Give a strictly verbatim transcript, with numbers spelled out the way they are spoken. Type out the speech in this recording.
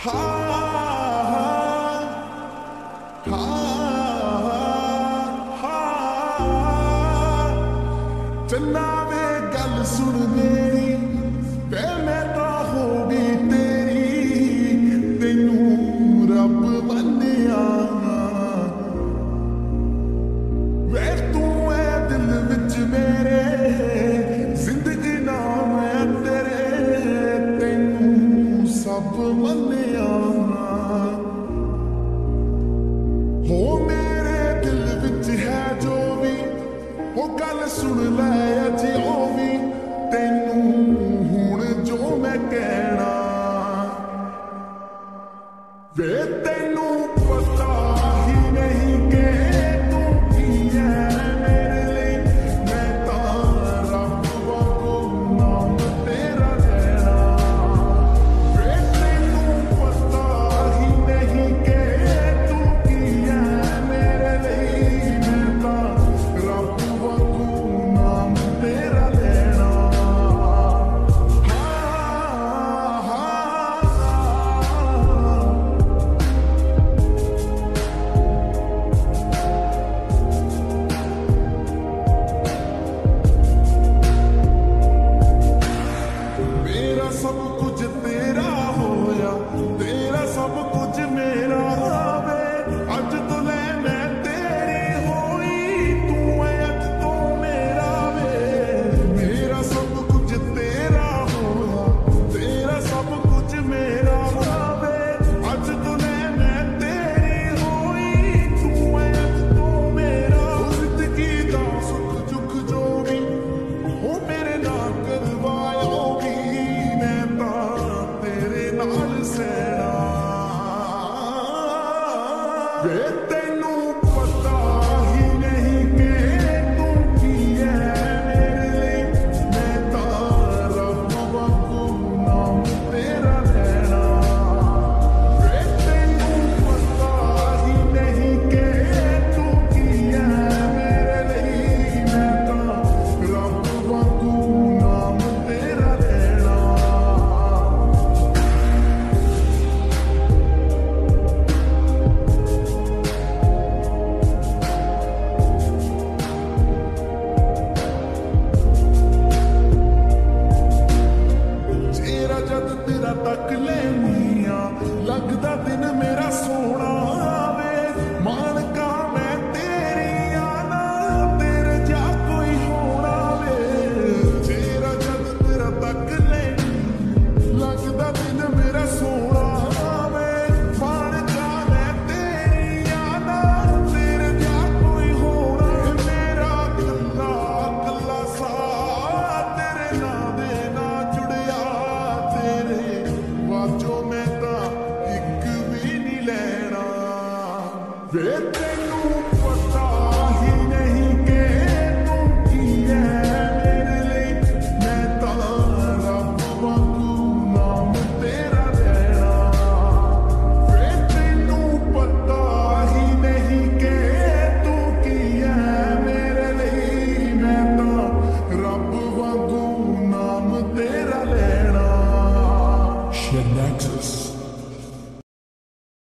चन्ना वे गल सुन मेरी ते मैं तो होगी तेरी तेनू रब बनिया वे तू है दिल विच मेरे जिंदगी नाम है तेरे तेनू सब बनिया हो मेरे दिल विच है जो भी वो गल सुन लै अजी ओ भी तेनू हुण जो मैं कहना वे तेनू पता ही नहीं कि तू की है मेरे लिए मैं तां रब वांगू नाम तेरा लेना वे तेनू पता ही नहीं कि तू की है मेरे लिए मैं तां रब वांगू नाम तेरा लेना हाँ हाँ मेरा सब कुछ तेरा होया तेरा सब कुछ मेरा वे अज तो ले मैं तेरी होई तू है अज तो मेरा वे मेरा सब कुछ तेरा होया तेरा सब कुछ मेरा वे अज तो ले मैं तेरी होई तू है अज तो मेरा जिंदगी दा सुख दुख जो भी वो मेरे नाल करवाओगी मैं तां तेरे नाल सैना वे तेनू पता ही नहीं कि तू की है मेरे लिए मैं तां रब वांगू नाम तेरा लेना वे तेनू पता ही नहीं कि तू की है मेरे लिए मैं तां रब वांगू नाम तेरा लेना चेहरा जद तेरा तक लेनिया